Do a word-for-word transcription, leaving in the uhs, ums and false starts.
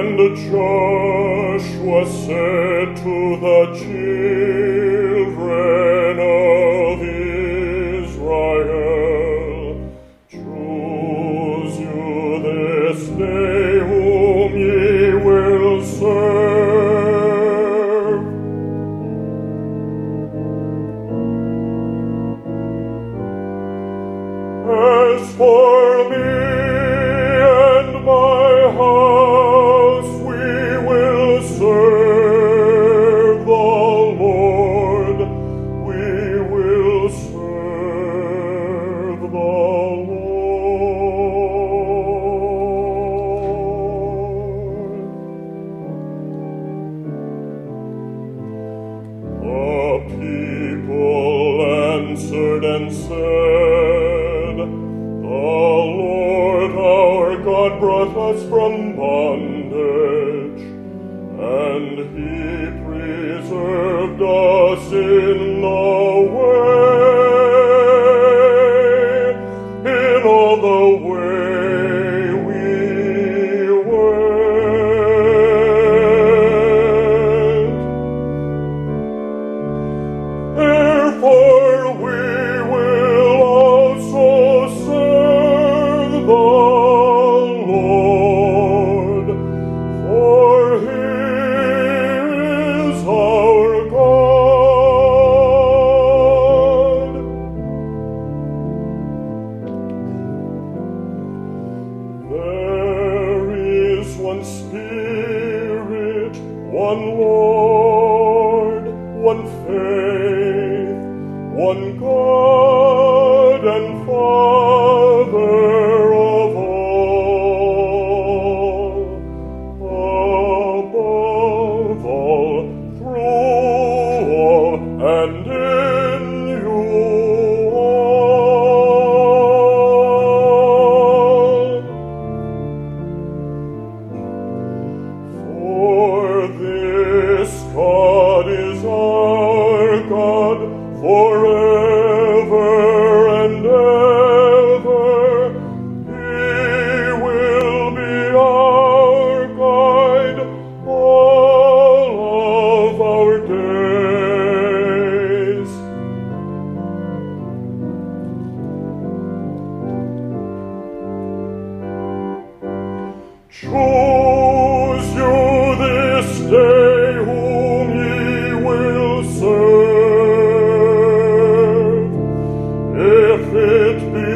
And Joshua said to the children of Israel, choose you this day whom ye will serve. As for me and my house, we will serve the Lord. We will serve the Lord. The people answered and said, the Lord our God brought us from bondage, and he preserved us in the way, in all the way we went. Therefore we will also serve the Lord, for he is our God. There is one Spirit, one Lord, one faith, one God and Father of all, above all, through all, and in you all. For this God is our God forever and ever. He will be our guide all of our days. Choose you this day whom ye will serve. If it be